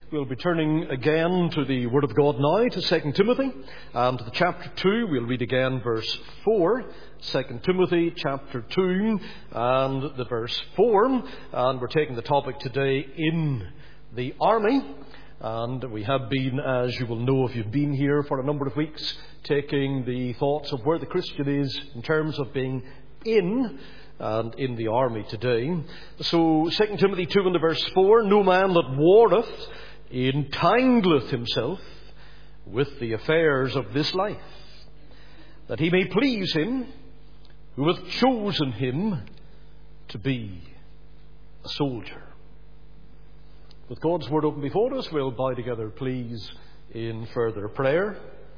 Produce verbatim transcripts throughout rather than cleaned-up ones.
We'll be turning again to the Word of God now, to Second Timothy, and to the chapter two. We'll read again verse four, Second Timothy chapter two, and the verse four. And we're taking the topic today, in the army. And we have been, as you will know if you've been here for a number of weeks, taking the thoughts of where the Christian is in terms of being in and in the army today. So Second Timothy two and the verse four, no man that warreth entangleth himself with the affairs of this life, that he may please him who hath chosen him to be a soldier. With God's word open before us, we'll bow together, please, in further prayer.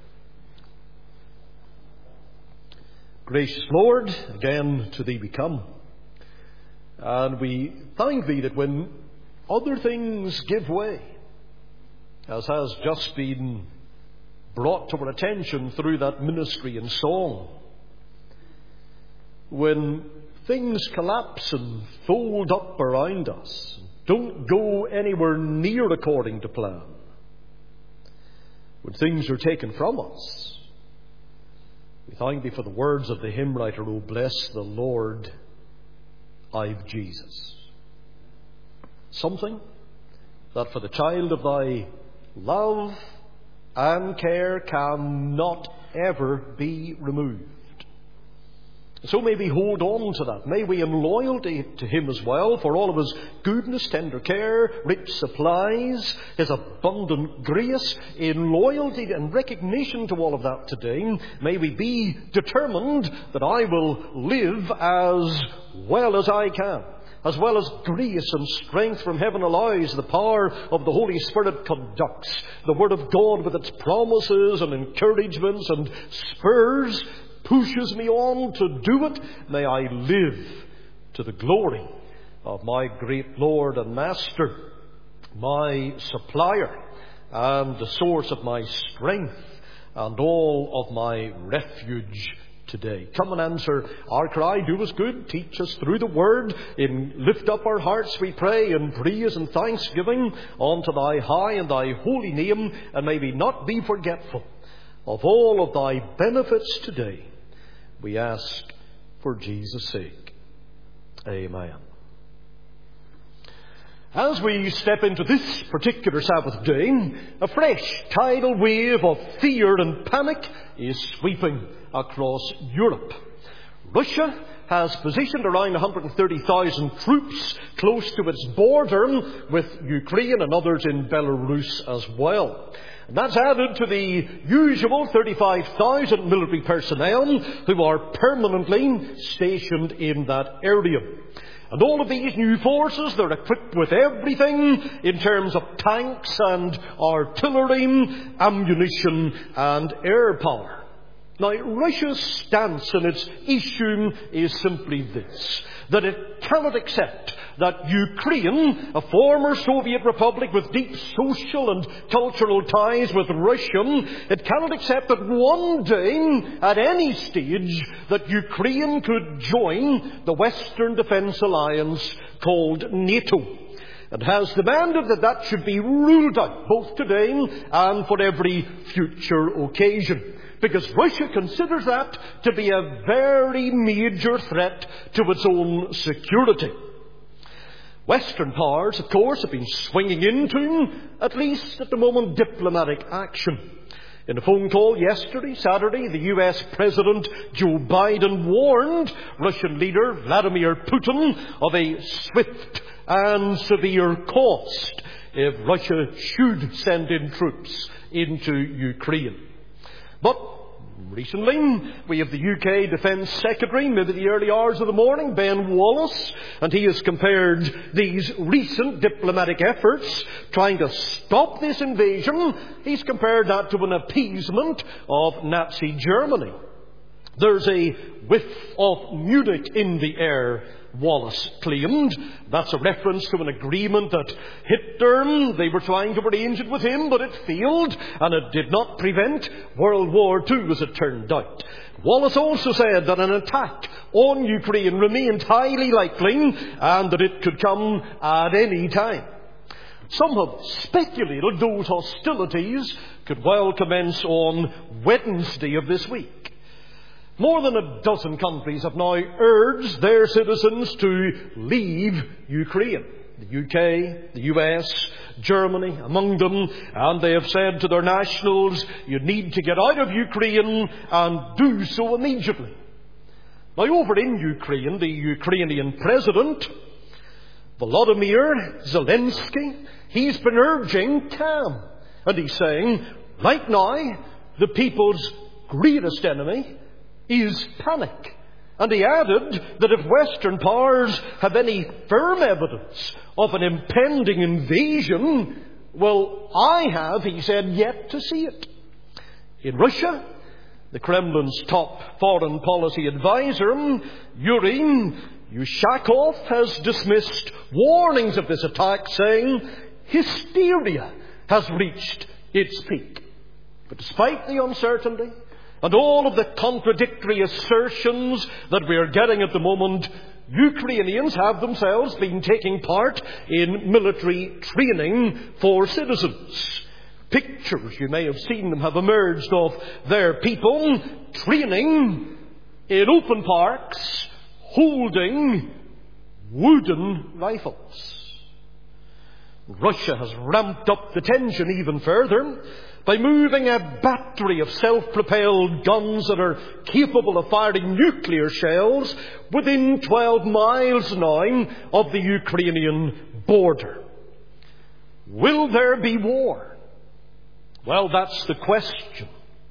Gracious Lord, again to Thee we come, and we thank Thee that when other things give way, as has just been brought to our attention through that ministry and song, when things collapse and fold up around us, don't go anywhere near according to plan, when things are taken from us, we thank Thee for the words of the hymn writer, O bless the Lord, I've Jesus. Something that for the child of Thy love and care cannot ever be removed. So may we hold on to that. May we, in loyalty to Him as well, for all of His goodness, tender care, rich supplies, His abundant grace, in loyalty and recognition to all of that today, may we be determined that I will live as well as I can, as well as grace and strength from heaven allows, the power of the Holy Spirit conducts, the Word of God with its promises and encouragements and spurs pushes me on to do it. May I live to the glory of my great Lord and Master, my supplier and the source of my strength and all of my refuge today. Come and answer our cry. Do us good. Teach us through the Word. In lift up our hearts, we pray, in praise and thanksgiving unto Thy high and Thy holy name, and may we not be forgetful of all of Thy benefits today. We ask for Jesus' sake. Amen. As we step into this particular Sabbath day, a fresh tidal wave of fear and panic is sweeping across Europe. Russia has positioned around one hundred thirty thousand troops close to its border with Ukraine and others in Belarus as well. And that's added to the usual thirty-five thousand military personnel who are permanently stationed in that area. And all of these new forces, they're equipped with everything in terms of tanks and artillery, ammunition and air power. Now, Russia's stance in its issue is simply this, that it cannot accept that Ukraine, a former Soviet republic with deep social and cultural ties with Russia, it cannot accept that one day, at any stage, that Ukraine could join the Western Defence Alliance called NATO. It has demanded that that should be ruled out, both today and for every future occasion, because Russia considers that to be a very major threat to its own security. Western powers, of course, have been swinging into, at least at the moment, diplomatic action. In a phone call yesterday, Saturday, the U S President Joe Biden warned Russian leader Vladimir Putin of a swift and severe cost if Russia should send in troops into Ukraine. But recently, we have the U K Defence Secretary, maybe the early hours of the morning, Ben Wallace, and he has compared these recent diplomatic efforts trying to stop this invasion, he's compared that to an appeasement of Nazi Germany. There's a whiff of Munich in the air, Wallace claimed. That's a reference to an agreement that Hitler, they were trying to arrange it with him, but it failed, and it did not prevent World War Two, as it turned out. Wallace also said that an attack on Ukraine remained highly likely, and that it could come at any time. Some have speculated those hostilities could well commence on Wednesday of this week. More than a dozen countries have now urged their citizens to leave Ukraine. The U K, the U S, Germany among them, and they have said to their nationals, you need to get out of Ukraine and do so immediately. Now over in Ukraine, the Ukrainian President, Volodymyr Zelensky, he's been urging calm. And he's saying, right now, the people's greatest enemy is panic. And he added that if Western powers have any firm evidence of an impending invasion, well, I have, he said, yet to see it. In Russia, the Kremlin's top foreign policy advisor, Yuri Ushakov, has dismissed warnings of this attack, saying hysteria has reached its peak. But despite the uncertainty and all of the contradictory assertions that we are getting at the moment, Ukrainians have themselves been taking part in military training for citizens. Pictures, you may have seen them, have emerged of their people training in open parks, holding wooden rifles. Russia has ramped up the tension even further by moving a battery of self-propelled guns that are capable of firing nuclear shells within twelve miles now of the Ukrainian border. Will there be war? Well, that's the question.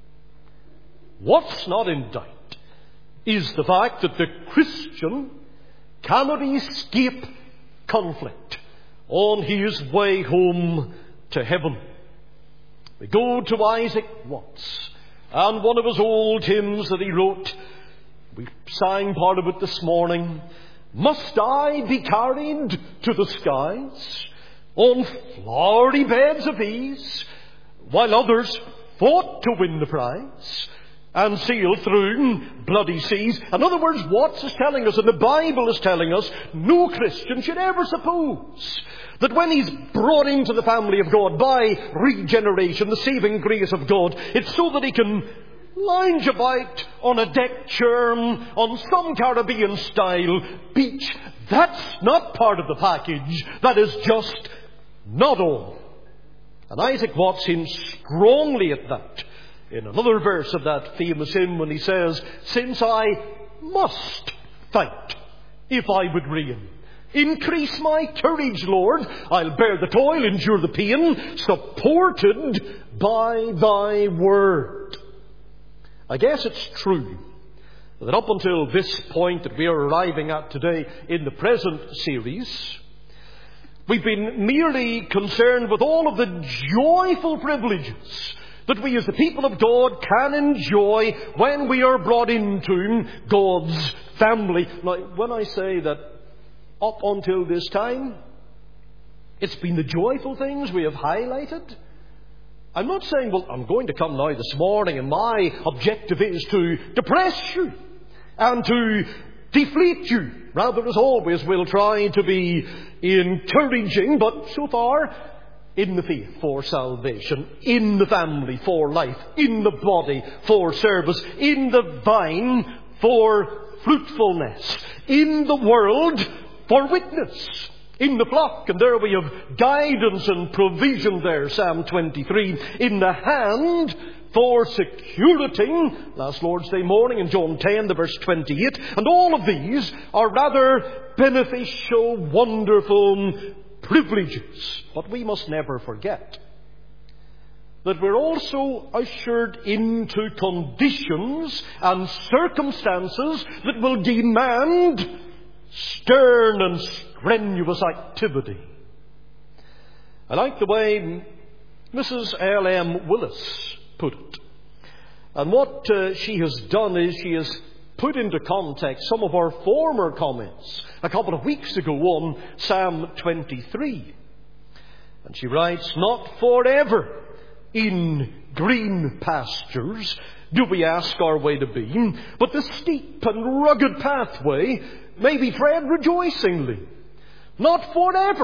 What's not in doubt is the fact that the Christian cannot escape conflict on his way home to heaven. We go to Isaac Watts and one of his old hymns that he wrote. We sang part of it this morning. Must I be carried to the skies on flowery beds of ease, while others fought to win the prize and sailed through bloody seas? In other words, Watts is telling us, and the Bible is telling us, no Christian should ever suppose that when he's brought into the family of God by regeneration, the saving grace of God, it's so that he can lounge about on a deck chair on some Caribbean-style beach. That's not part of the package. That is just not all. And Isaac Watts hints strongly at that in another verse of that famous hymn when he says, since I must fight if I would reign, increase my courage, Lord. I'll bear the toil, endure the pain, supported by thy word. I guess it's true that up until this point that we are arriving at today in the present series, we've been merely concerned with all of the joyful privileges that we as the people of God can enjoy when we are brought into God's family. Now, when I say that up until this time, it's been the joyful things we have highlighted, I'm not saying, well, I'm going to come now this morning and my objective is to depress you and to deflate you. Rather, as always, we'll try to be encouraging, but so far, in the faith for salvation, in the family for life, in the body for service, in the vine for fruitfulness, in the world for witness, in the flock, and there we have guidance and provision there, Psalm twenty-three, in the hand for security, last Lord's Day morning in John ten, the verse twenty-eight, and all of these are rather beneficial, wonderful privileges. But we must never forget that we're also ushered into conditions and circumstances that will demand stern and strenuous activity. I like the way Missus L M Willis put it. And what uh, she has done is she has put into context some of our former comments a couple of weeks ago on Psalm twenty-three. And she writes, not forever in green pastures do we ask our way to be, but the steep and rugged pathway may be tread rejoicingly. Not forever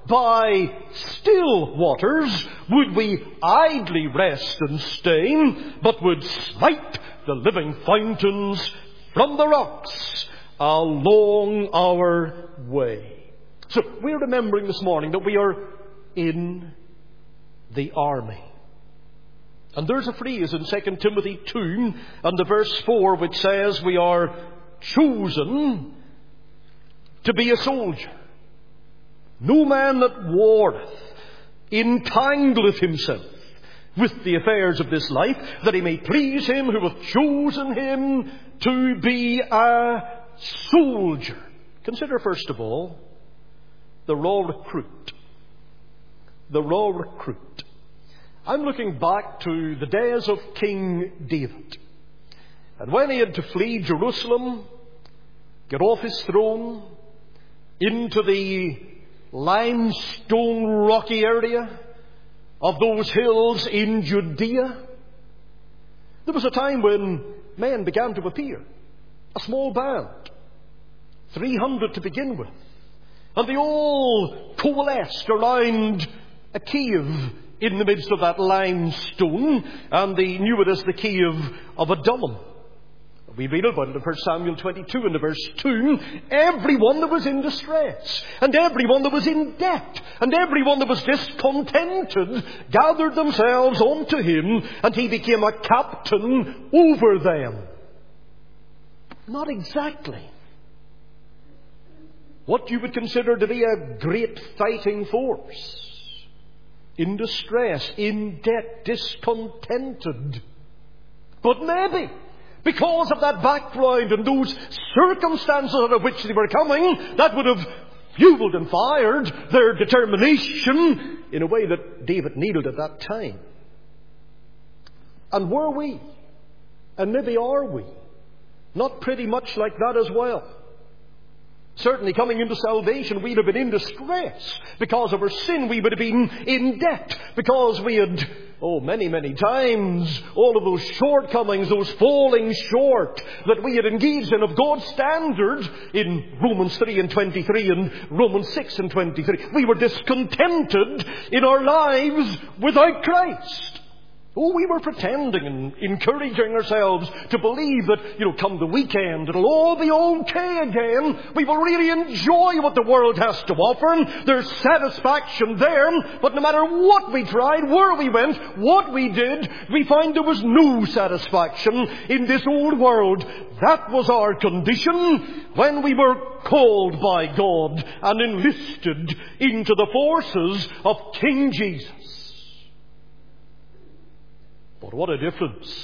by still waters would we idly rest and stay, but would smite the living fountains from the rocks along our way. So we're remembering this morning that we are in the army. And there's a phrase in Second Timothy two and the verse four which says we are chosen to be a soldier. No man that warreth entangleth himself with the affairs of this life, that he may please him who hath chosen him to be a soldier. Consider first of all the raw recruit. The raw recruit. I'm looking back to the days of King David. And when he had to flee Jerusalem, get off his throne, into the limestone rocky area of those hills in Judea, there was a time when men began to appear. A small band. three hundred to begin with. And they all coalesced around a cave in the midst of that limestone, and they knew it as the cave of Adullam. We read about it in First Samuel twenty-two and verse two. Everyone that was in distress, and everyone that was in debt, and everyone that was discontented gathered themselves unto him, and he became a captain over them. Not exactly what you would consider to be a great fighting force. In distress, in debt, discontented. But maybe, because of that background and those circumstances out of which they were coming, that would have fueled and fired their determination in a way that David needed at that time. And were we, and maybe are we, not pretty much like that as well? Certainly coming into salvation, we'd have been in distress. Because of our sin, we would have been in debt. Because we had, oh, many, many times, all of those shortcomings, those falling short that we had engaged in of God's standard in Romans three and twenty-three and Romans six and twenty-three. We were discontented in our lives without Christ. Oh, we were pretending and encouraging ourselves to believe that, you know, come the weekend, it'll all be okay again. We will really enjoy what the world has to offer. There's satisfaction there. But no matter what we tried, where we went, what we did, we find there was no satisfaction in this old world. That was our condition when we were called by God and enlisted into the forces of King Jesus. But what a difference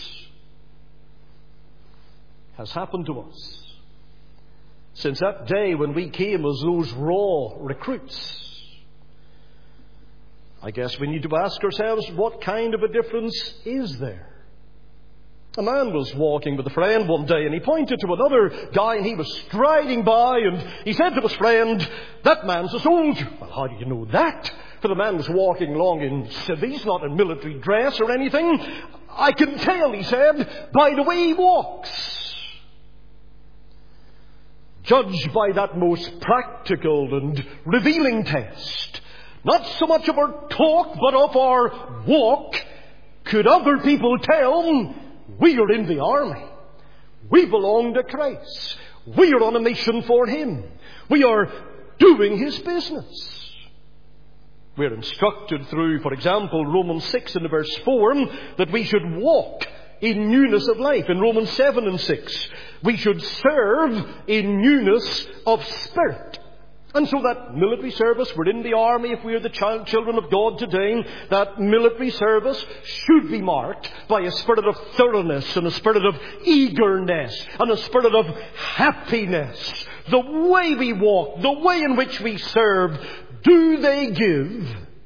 has happened to us since that day when we came as those raw recruits. I guess we need to ask ourselves, what kind of a difference is there? A man was walking with a friend one day, and he pointed to another guy, and he was striding by, and he said to his friend, "That man's a soldier." Well, how do you know that? For the man was walking along in civvies, not in military dress or anything. "I can tell," he said, "by the way he walks." Judged by that most practical and revealing test, not so much of our talk, but of our walk, could other people tell we are in the army. We belong to Christ. We are on a mission for Him. We are doing His business. We're instructed through, for example, Romans six and verse four, that we should walk in newness of life. In Romans seven and six, we should serve in newness of spirit. And so that military service, we're in the army if we're the child, children of God today, that military service should be marked by a spirit of thoroughness and a spirit of eagerness and a spirit of happiness. The way we walk, the way in which we serve, do they give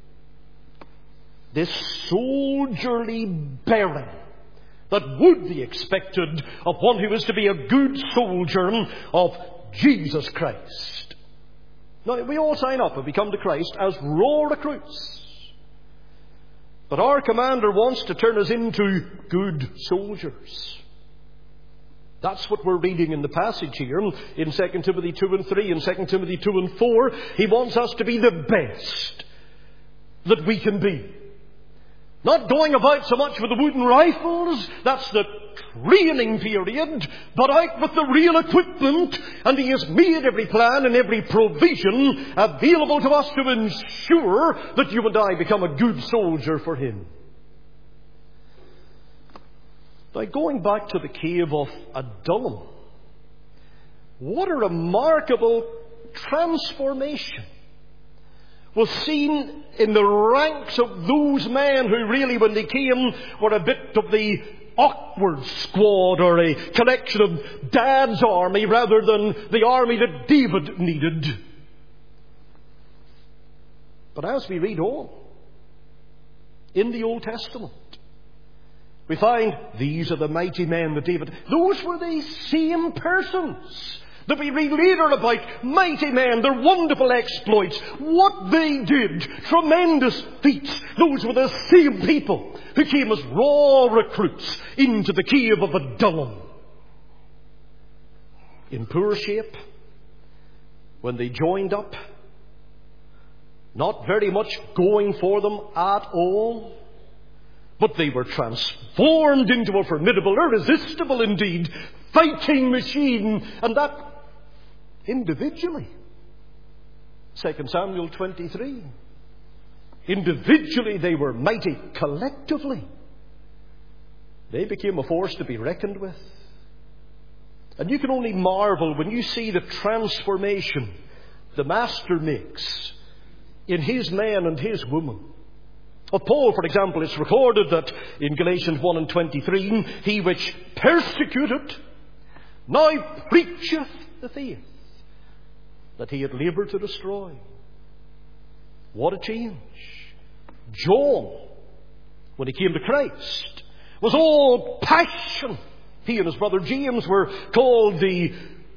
this soldierly bearing that would be expected of one who is to be a good soldier of Jesus Christ? Now, we all sign up and we come to Christ as raw recruits. But our commander wants to turn us into good soldiers. That's what we're reading in the passage here in Second Timothy two and three and Second Timothy two and four. He wants us to be the best that we can be. Not going about so much with the wooden rifles, that's the training period, but out with the real equipment. And He has made every plan and every provision available to us to ensure that you and I become a good soldier for Him. Now, going back to the cave of Adullam, what a remarkable transformation was seen in the ranks of those men who really, when they came, were a bit of the awkward squad, or a collection of Dad's army rather than the army that David needed. But as we read on in the Old Testament, we find these are the mighty men that David... Those were the same persons that we read later about. Mighty men, their wonderful exploits, what they did, tremendous feats. Those were the same people who came as raw recruits into the cave of Adullam. In poor shape, when they joined up, not very much going for them at all. But they were transformed into a formidable, irresistible indeed, fighting machine. And that individually. Second Samuel twenty-three. Individually they were mighty. Collectively they became a force to be reckoned with. And you can only marvel when you see the transformation the Master makes in His men and His women. Of Paul, for example, it's recorded that in Galatians one and twenty-three, he which persecuted now preacheth the faith that he had laboured to destroy. What a change. John, when he came to Christ, was all passion. He and his brother James were called the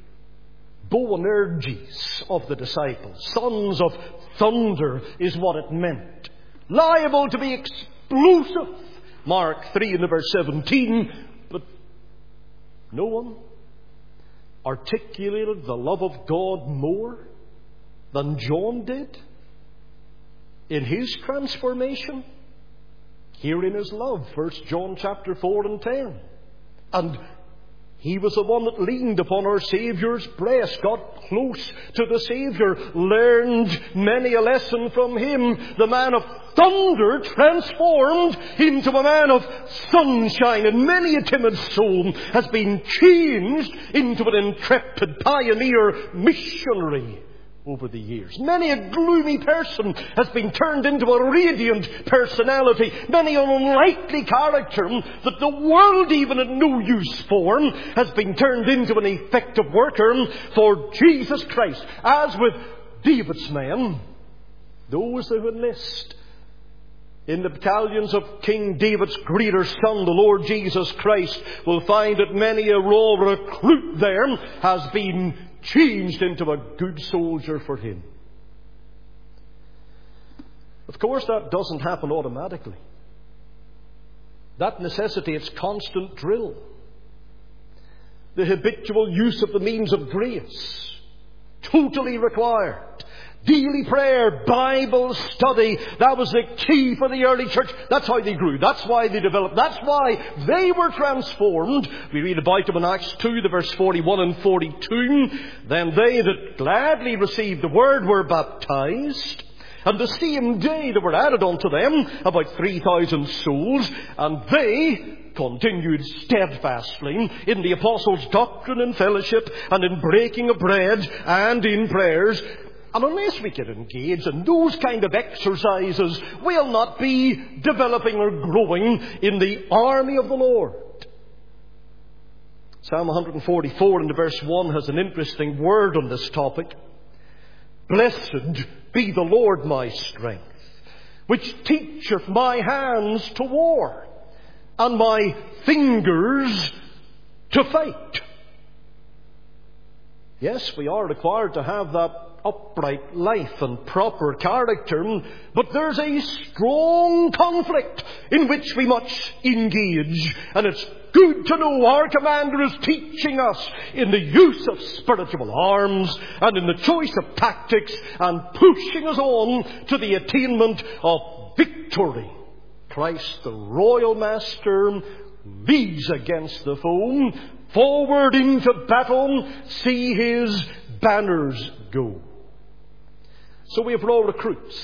Boanerges of the disciples. Sons of thunder is what it meant. Liable to be explosive. Mark three and verse seventeen. But no one articulated the love of God more than John did in his transformation. Herein is love. First John chapter four and ten. And he was the one that leaned upon our Saviour's breast, got close to the Saviour, learned many a lesson from Him. The man of thunder transformed into a man of sunshine, and many a timid soul has been changed into an intrepid pioneer missionary over the years. Many a gloomy person has been turned into a radiant personality. Many an unlikely character that the world even had no use for has been turned into an effective worker for Jesus Christ. As with David's men, those who enlist in the battalions of King David's greater son, the Lord Jesus Christ, will find that many a raw recruit there has been changed into a good soldier for Him. Of course, that doesn't happen automatically. That necessitates constant drill. The habitual use of the means of grace. Totally required. Daily prayer, Bible study, that was the key for the early church. That's how they grew. That's why they developed. That's why they were transformed. We read about them in Acts two, the verse forty-one and forty-two. Then they that gladly received the word were baptized. And the same day there were added unto them about three thousand souls. And they continued steadfastly in the apostles' doctrine and fellowship, and in breaking of bread, and in prayers. And unless we get engaged in those kind of exercises, we'll not be developing or growing in the army of the Lord. Psalm one forty-four in the verse one has an interesting word on this topic. Blessed be the Lord my strength, which teacheth my hands to war, and my fingers to fight. Yes, we are required to have that upright life and proper character, but there's a strong conflict in which we must engage, and it's good to know our Commander is teaching us in the use of spiritual arms and in the choice of tactics and pushing us on to the attainment of victory. Christ, the royal master, leads against the foe, forward into battle, see his banners go. So we have raw recruits.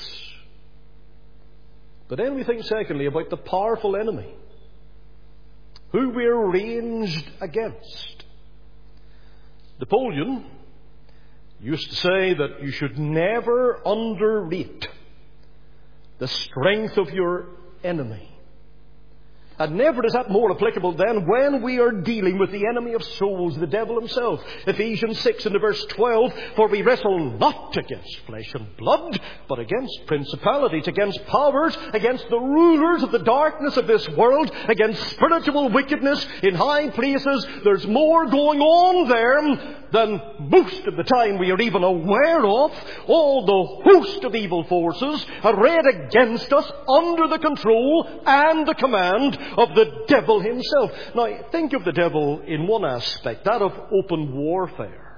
But then we think secondly about the powerful enemy, who we're ranged against. Napoleon used to say that you should never underrate the strength of your enemy. And never is that more applicable than when we are dealing with the enemy of souls, the devil himself. Ephesians six and verse twelve, for we wrestle not against flesh and blood, but against principalities, against powers, against the rulers of the darkness of this world, against spiritual wickedness in high places. There's more going on there than most of the time we are even aware of. All the host of evil forces arrayed against us under the control and the command of the devil himself. Now, think of the devil in one aspect, that of open warfare.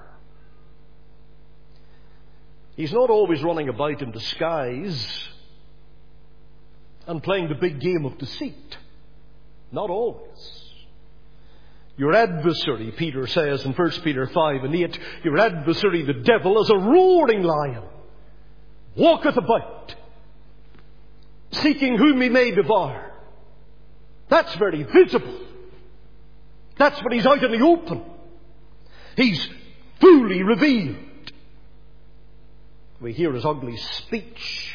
He's not always running about in disguise and playing the big game of deceit. Not always. Your adversary, Peter says in First Peter five and eight, your adversary, the devil, as a roaring lion, walketh about, seeking whom he may devour. That's very visible. That's when he's out in the open. He's fully revealed. We hear his ugly speech.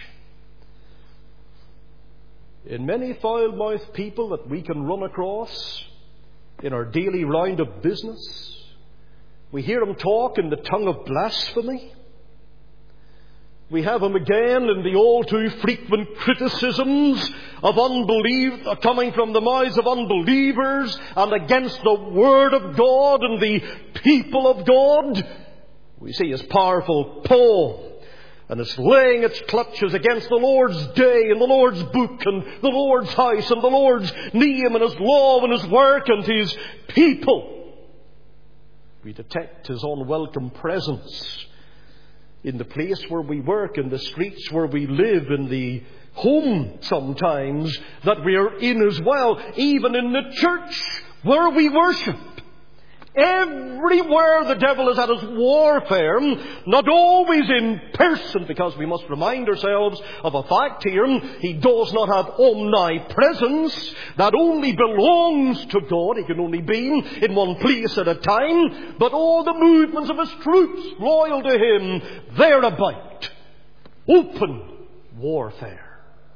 In many foul-mouthed people that we can run across in our daily round of business, we hear him talk in the tongue of blasphemy. We have him again in the all too frequent criticisms of unbelief coming from the mouths of unbelievers and against the Word of God and the people of God. We see his powerful paw, and it's laying its clutches against the Lord's day and the Lord's book and the Lord's house and the Lord's name and his law and his work and his people. We detect his unwelcome presence in the place where we work, in the streets where we live, in the home sometimes that we are in as well, even in the church where we worship. Everywhere the devil is at his warfare, not always in person, because we must remind ourselves of a fact here. He does not have omnipresence. That only belongs to God. He can only be in one place at a time. But all the movements of his troops, loyal to him, thereabout. Open warfare.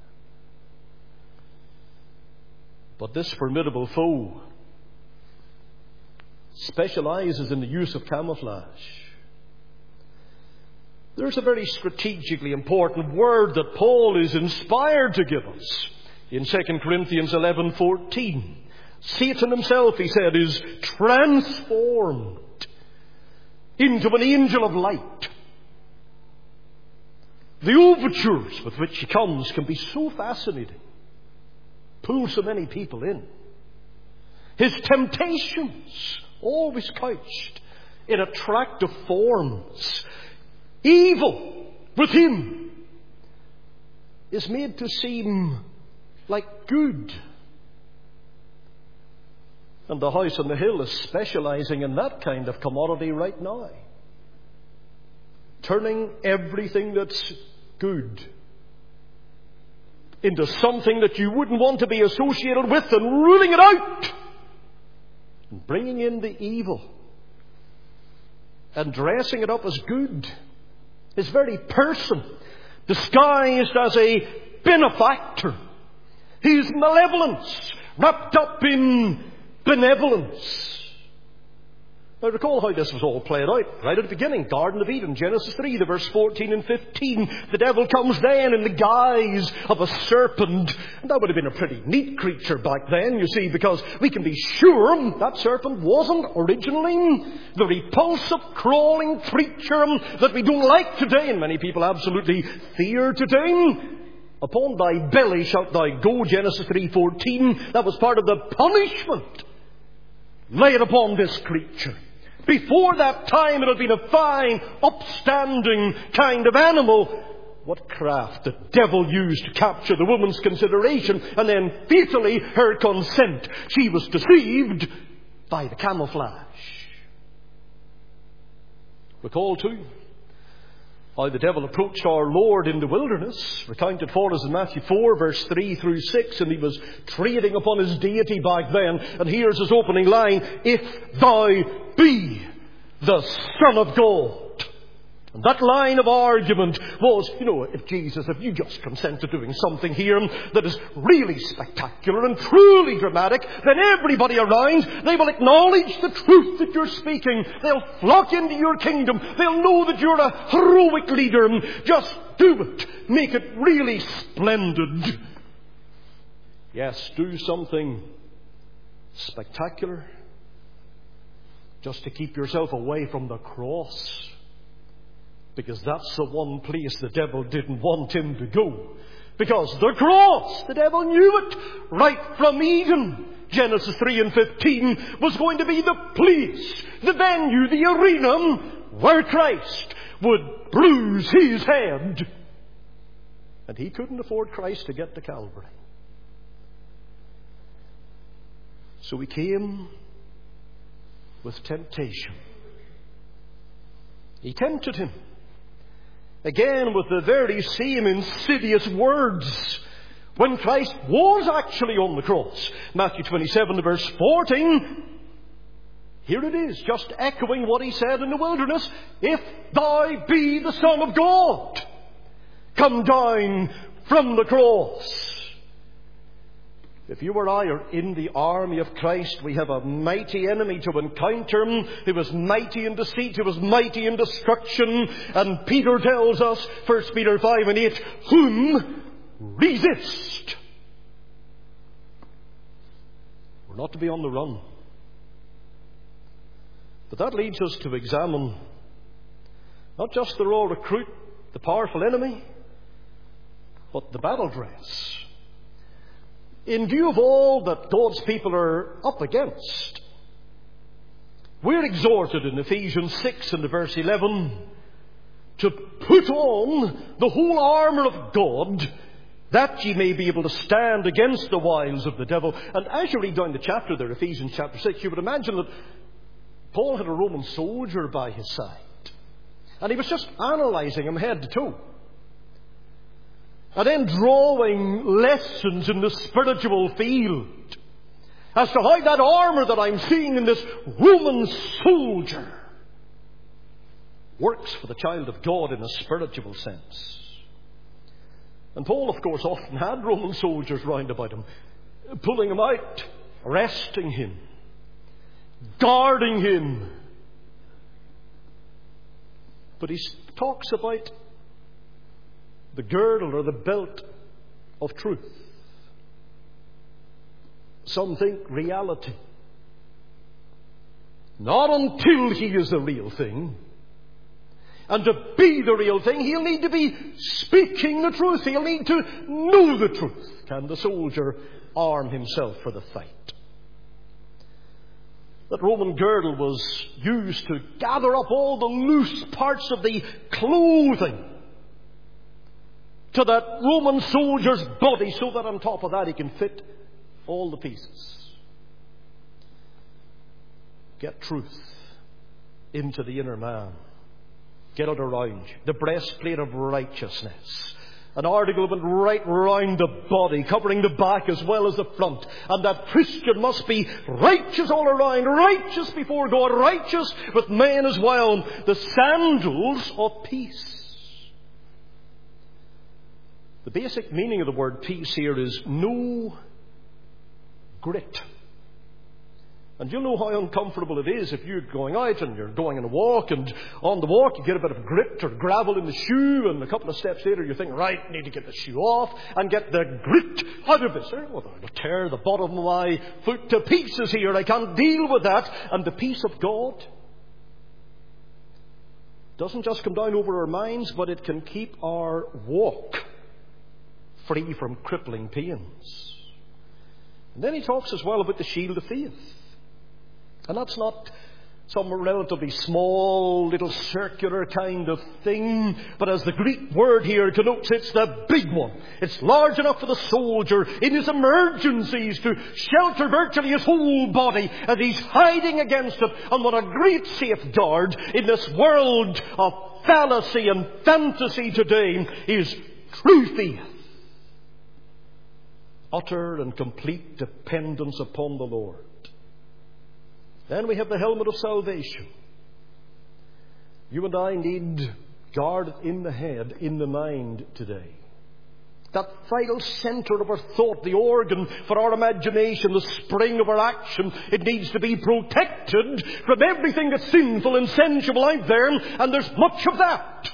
But this formidable foe specializes in the use of camouflage. There's a very strategically important word that Paul is inspired to give us in Second Corinthians eleven fourteen. Satan himself, he said, is transformed into an angel of light. The overtures with which he comes can be so fascinating, pull so many people in. His temptations, always couched in attractive forms. Evil with him is made to seem like good. And the house on the hill is specializing in that kind of commodity right now. Turning everything that's good into something that you wouldn't want to be associated with and ruling it out. And bringing in the evil and dressing it up as good. His very person disguised as a benefactor. His malevolence wrapped up in benevolence. Now recall how this was all played out right at the beginning. Garden of Eden, Genesis three, the verse fourteen and fifteen. The devil comes then in the guise of a serpent. And that would have been a pretty neat creature back then, you see, because we can be sure that serpent wasn't originally the repulsive, crawling creature that we don't like today, and many people absolutely fear today. Upon thy belly shalt thou go, Genesis three fourteen. That was part of the punishment laid upon this creature. Before that time it had been a fine, upstanding kind of animal. What craft the devil used to capture the woman's consideration and then fatally her consent. She was deceived by the camouflage. Recall too how the devil approached our Lord in the wilderness, recounted for us in Matthew four, verse three through six, and he was trading upon his deity back then. And here's his opening line: "If thou be the Son of God." And that line of argument was, you know, if Jesus, if you just consent to doing something here that is really spectacular and truly dramatic, then everybody around, they will acknowledge the truth that you're speaking. They'll flock into your kingdom. They'll know that you're a heroic leader. Just do it. Make it really splendid. Yes, do something spectacular just to keep yourself away from the cross. Because that's the one place the devil didn't want him to go. Because the cross, the devil knew it right from Eden. Genesis three and fifteen was going to be the place, the venue, the arena where Christ would bruise his head. And he couldn't afford Christ to get to Calvary. So he came with temptation. He tempted him. Again, with the very same insidious words, when Christ was actually on the cross. Matthew twenty-seven, verse fourteen. Here it is, just echoing what he said in the wilderness. "If thou be the Son of God, come down from the cross." If you or I are in the army of Christ, we have a mighty enemy to encounter. He was mighty in deceit. He was mighty in destruction. And Peter tells us, First Peter five and eight, "Whom resist." We're not to be on the run. But that leads us to examine not just the raw recruit, the powerful enemy, but the battle dress. In view of all that God's people are up against, we're exhorted in Ephesians six and verse eleven to put on the whole armour of God, that ye may be able to stand against the wiles of the devil. And as you read down the chapter there, Ephesians chapter six, you would imagine that Paul had a Roman soldier by his side. And he was just analysing him head to toe. And then drawing lessons in the spiritual field as to how that armour that I'm seeing in this Roman soldier works for the child of God in a spiritual sense. And Paul, of course, often had Roman soldiers round about him, pulling him out, arresting him, guarding him. But he talks about the girdle or the belt of truth. Some think reality. Not until he is the real thing. And to be the real thing, he'll need to be speaking the truth. He'll need to know the truth. Can the soldier arm himself for the fight? That Roman girdle was used to gather up all the loose parts of the clothing to that Roman soldier's body, so that on top of that he can fit all the pieces. Get truth into the inner man. Get it around you. The breastplate of righteousness. An article went right round the body, covering the back as well as the front. And that Christian must be righteous all around, righteous before God, righteous with men as well. The sandals of peace. The basic meaning of the word peace here is no grit. And you'll know how uncomfortable it is if you're going out and you're going on a walk, and on the walk you get a bit of grit or gravel in the shoe, and a couple of steps later you think, right, I need to get the shoe off and get the grit out of this. Well, I'll tear the bottom of my foot to pieces here. I can't deal with that. And the peace of God doesn't just come down over our minds, but it can keep our walk free from crippling pains. And then he talks as well about the shield of faith. And that's not some relatively small, little circular kind of thing, but as the Greek word here connotes, it's the big one. It's large enough for the soldier in his emergencies to shelter virtually his whole body, and he's hiding against it. And what a great safeguard in this world of fallacy and fantasy today is true faith. Utter and complete dependence upon the Lord. Then we have the helmet of salvation. You and I need guard in the head, in the mind today. That vital centre of our thought, the organ for our imagination, the spring of our action, it needs to be protected from everything that's sinful and sensual out there, and there's much of that.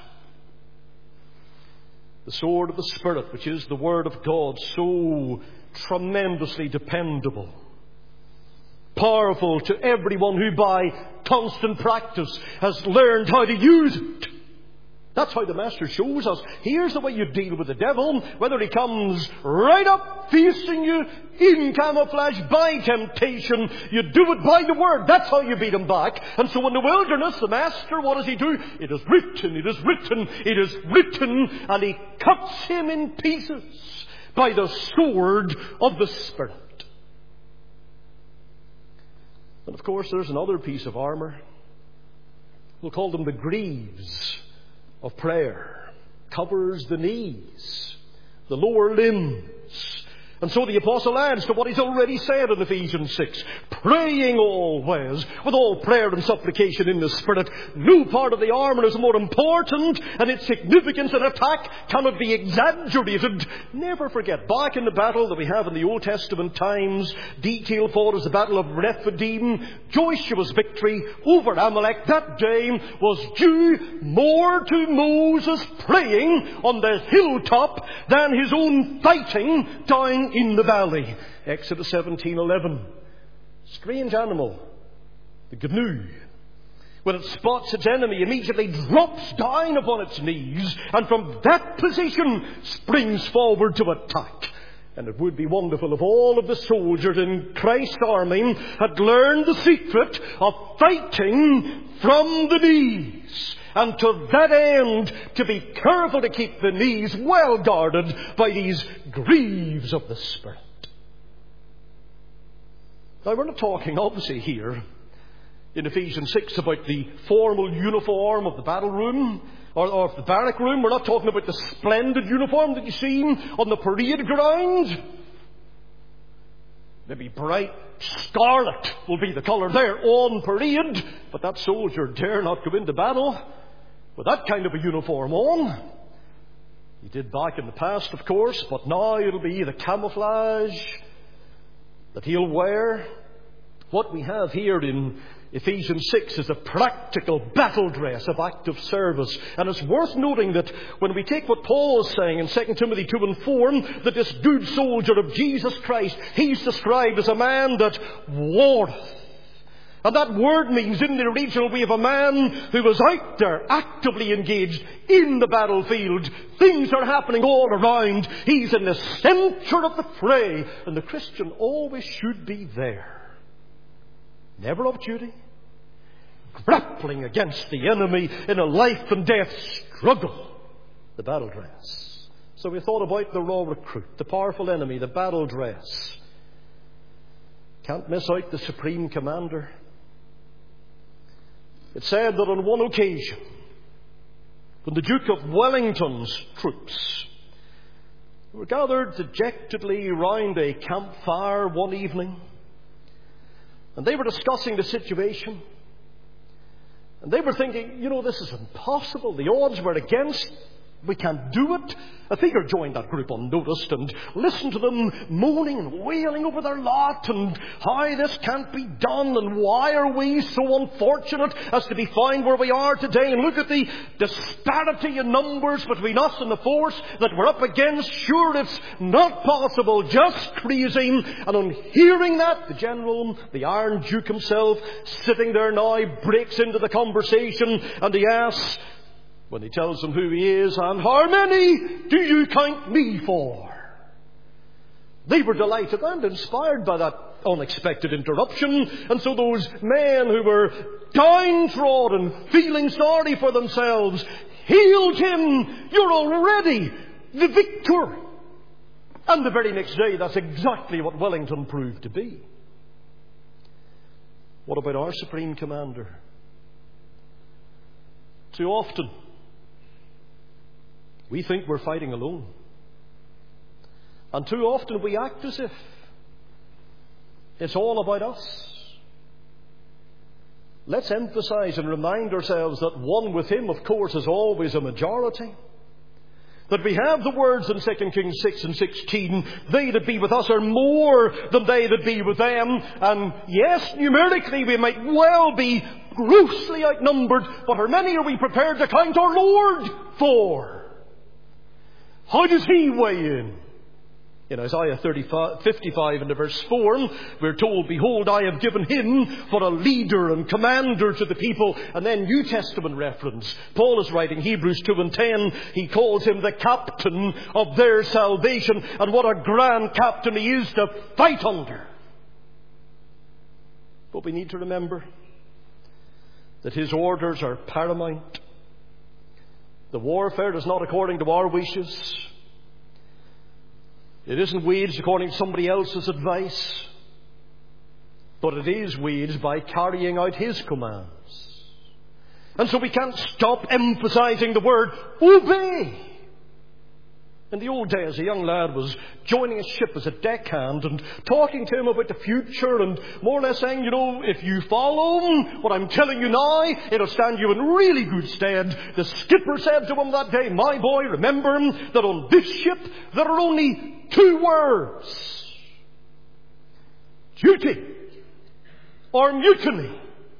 The sword of the Spirit, which is the Word of God, so tremendously dependable. Powerful to everyone who by constant practice has learned how to use it. That's how the Master shows us. Here's the way you deal with the devil. Whether he comes right up facing you in camouflage by temptation, you do it by the Word. That's how you beat him back. And so in the wilderness, the Master, what does he do? It is written, it is written, it is written, and he cuts him in pieces by the sword of the Spirit. And of course, there's another piece of armour. We'll call them the greaves of prayer. Covers the knees, the lower limbs. And so the Apostle adds to what he's already said in Ephesians six. Praying always with all prayer and supplication in the Spirit. No part of the armour is more important, and its significance in attack cannot be exaggerated. Never forget, back in the battle that we have in the Old Testament times, detailed for as the Battle of Rephidim, Joshua's victory over Amalek that day was due more to Moses praying on the hilltop than his own fighting down in the valley. Exodus seventeen eleven. Strange animal, the gnu. When it spots its enemy, immediately drops down upon its knees, and from that position springs forward to attack. And it would be wonderful if all of the soldiers in Christ's army had learned the secret of fighting from the knees. And to that end, to be careful to keep the knees well guarded by these greaves of the Spirit. Now, we're not talking, obviously, here in Ephesians six about the formal uniform of the battle room or, or of the barrack room. We're not talking about the splendid uniform that you see on the parade ground. Maybe bright scarlet will be the colour there on parade, but that soldier dare not go into battle with that kind of a uniform on. He did back in the past, of course, but now it'll be the camouflage that he'll wear. What we have here in Ephesians six is a practical battle dress of active service. And it's worth noting that when we take what Paul is saying in Second Timothy two and four, that this good soldier of Jesus Christ, he's described as a man that warreth. And that word means, in the original, we have a man who is out there actively engaged in the battlefield. Things are happening all around. He's in the centre of the fray. And the Christian always should be there. Never off duty. Grappling against the enemy in a life and death struggle. The battle dress. So we thought about the raw recruit, the powerful enemy, the battle dress. Can't miss out the supreme commander. It's said that on one occasion, when the Duke of Wellington's troops were gathered dejectedly round a campfire one evening, and they were discussing the situation, and they were thinking, you know, this is impossible. The odds were against. We can't do it. A figure joined that group unnoticed and listened to them moaning and wailing over their lot and how this can't be done and why are we so unfortunate as to be found where we are today, and look at the disparity in numbers between us and the force that we're up against. Sure, it's not possible, just crazy. And on hearing that, the general, the Iron Duke himself, sitting there now, breaks into the conversation, and he asks, when he tells them who he is, and how many do you count me for? They were delighted and inspired by that unexpected interruption. And so those men who were downtrodden, feeling sorry for themselves, hailed him, "You're already the victor." And the very next day, that's exactly what Wellington proved to be. What about our Supreme Commander? Too often, we think we're fighting alone. And too often we act as if it's all about us. Let's emphasize and remind ourselves that one with him, of course, is always a majority. That we have the words in Second Kings six and sixteen, "They that be with us are more than they that be with them." And yes, numerically we might well be grossly outnumbered, but how many are we prepared to count our Lord for? How does he weigh in? In Isaiah thirty-five, fifty-five and verse four, we're told, "Behold, I have given him for a leader and commander to the people." And then New Testament reference. Paul is writing Hebrews two and ten. He calls him the captain of their salvation. And what a grand captain he is to fight under. But we need to remember that his orders are paramount. The warfare is not according to our wishes. It isn't waged according to somebody else's advice, but it is waged by carrying out his commands. And so we can't stop emphasizing the word obey. In the old days, a young lad was joining a ship as a deckhand and talking to him about the future and more or less saying, "You know, if you follow what I'm telling you now, it'll stand you in really good stead." The skipper said to him that day, "My boy, remember that on this ship there are only two words: duty or mutiny."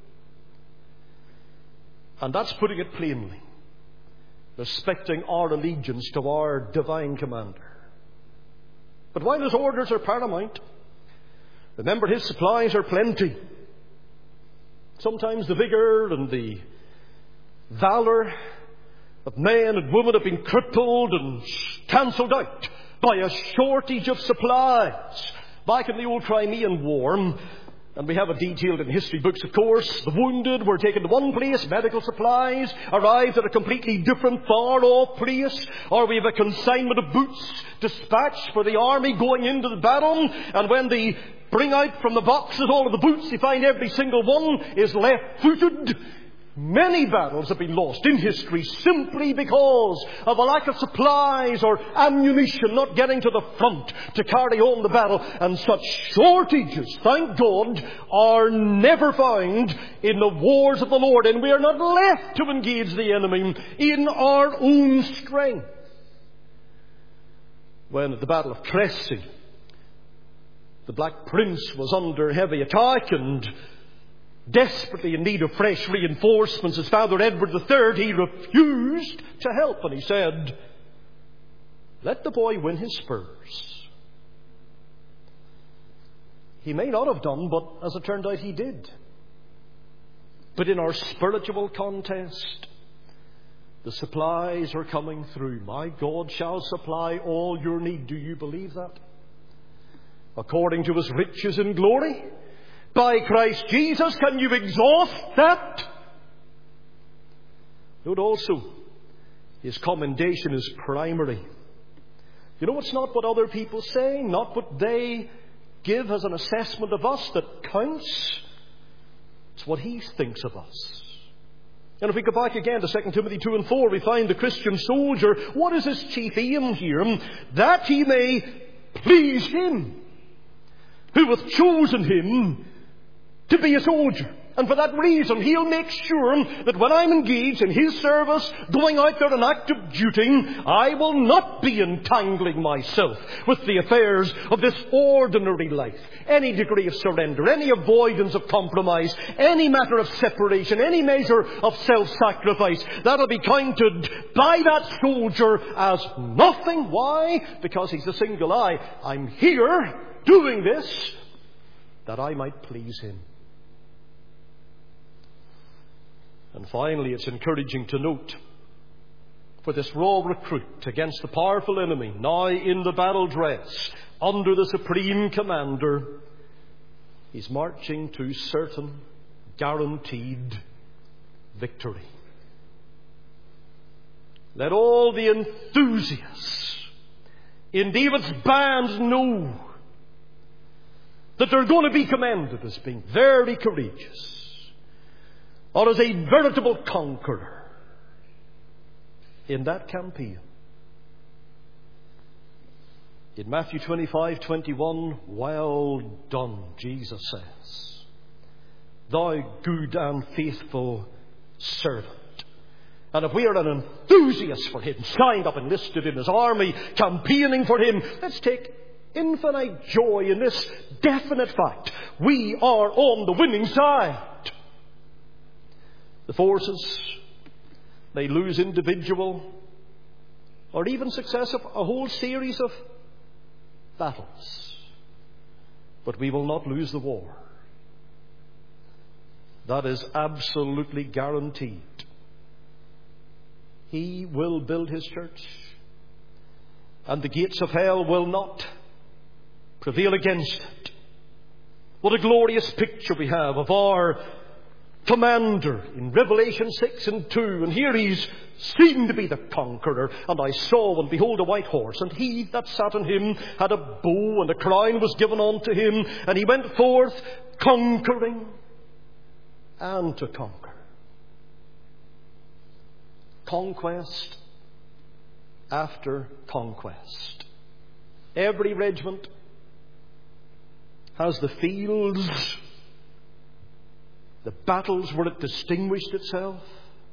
And that's putting it plainly. Respecting our allegiance to our divine commander. But while his orders are paramount, remember his supplies are plenty. Sometimes the vigour and the valour of men and women have been crippled and cancelled out by a shortage of supplies. Back in the old Crimean War, and we have it detailed in history books, of course, the wounded were taken to one place, medical supplies arrived at a completely different, far-off place, or we have a consignment of boots dispatched for the army going into the battle, and when they bring out from the boxes all of the boots, they find every single one is left-footed. Many battles have been lost in history simply because of a lack of supplies or ammunition not getting to the front to carry on the battle. And such shortages, thank God, are never found in the wars of the Lord. And we are not left to engage the enemy in our own strength. When at the Battle of Crecy, the Black Prince was under heavy attack and desperately in need of fresh reinforcements, his father Edward the Third, he refused to help. And he said, "Let the boy win his spurs." He may not have done, but as it turned out, he did. But in our spiritual contest, the supplies are coming through. My God shall supply all your need. Do you believe that? According to his riches in glory, by Christ Jesus. Can you exhaust that? Note also, his commendation is primary. You know, it's not what other people say, not what they give as an assessment of us that counts. It's what he thinks of us. And if we go back again to Second Timothy two and four, we find the Christian soldier, what is his chief aim here? That he may please him who hath chosen him to be a soldier. And for that reason, he'll make sure that when I'm engaged in his service, going out there on active duty, I will not be entangling myself with the affairs of this ordinary life. Any degree of surrender, any avoidance of compromise, any matter of separation, any measure of self-sacrifice, that'll be counted by that soldier as nothing. Why? Because he's a single eye. I'm here doing this that I might please him. And finally, it's encouraging to note, for this raw recruit against the powerful enemy, now in the battle dress, under the supreme commander, He's marching to certain, guaranteed victory. Let all the enthusiasts in David's band know that they're going to be commended as being very courageous, or as a veritable conqueror in that campaign. In Matthew twenty-five twenty-one, well done, Jesus says, thou good and faithful servant. And if we are an enthusiast for Him, signed up, enlisted in His army, campaigning for Him, let's take infinite joy in this definite fact. We are on the winning side. The forces, they lose individual or even successive, a whole series of battles. But we will not lose the war. That is absolutely guaranteed. He will build His church, and the gates of hell will not prevail against it. What a glorious picture we have of our commander in Revelation six and two. And here He's seen to be the conqueror. And I saw, and behold, a white horse, and he that sat on him had a bow, and a crown was given unto him, and he went forth conquering and to conquer. Conquest after conquest. Every regiment has the fields, the battles where it distinguished itself.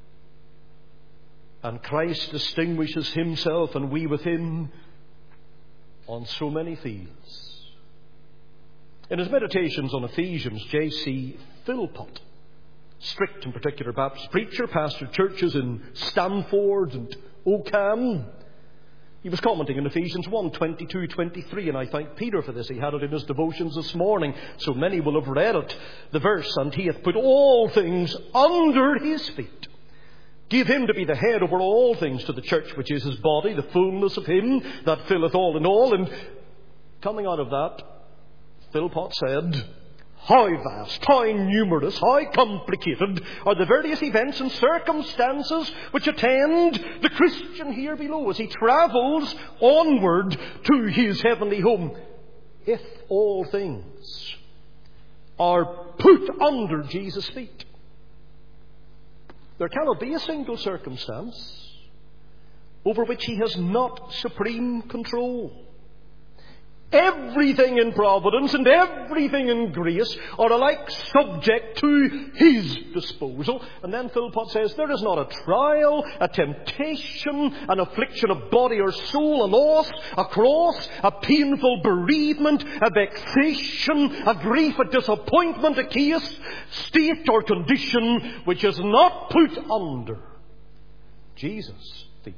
And Christ distinguishes Himself, and we with Him, on so many fields. In his meditations on Ephesians, J C Philpott, strict and particular Baptist preacher, pastored churches in Stamford and Oakham, he was commenting on Ephesians one, twenty-two, twenty-three, and I thank Peter for this. He had it in his devotions this morning, so many will have read it. The verse, and He hath put all things under His feet. Give Him to be the head over all things to the church, which is His body, the fullness of Him that filleth all in all. And coming out of that, Philpott said, how vast, how numerous, how complicated are the various events and circumstances which attend the Christian here below as he travels onward to his heavenly home, if all things are put under Jesus' feet. There cannot be a single circumstance over which He has not supreme control. Everything in providence and everything in grace are alike subject to His disposal. And then Philpott says, there is not a trial, a temptation, an affliction of body or soul, a loss, a cross, a painful bereavement, a vexation, a grief, a disappointment, a case, state or condition which is not put under Jesus' feet.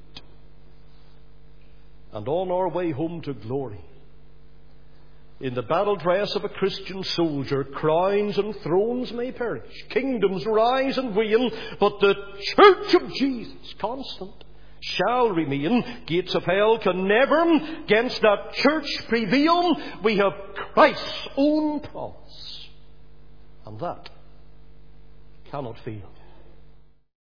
And on our way home to glory, in the battle dress of a Christian soldier, crowns and thrones may perish, kingdoms rise and wane, but the church of Jesus, constant, shall remain. Gates of hell can never against that church prevail. We have Christ's own promise, and that cannot fail.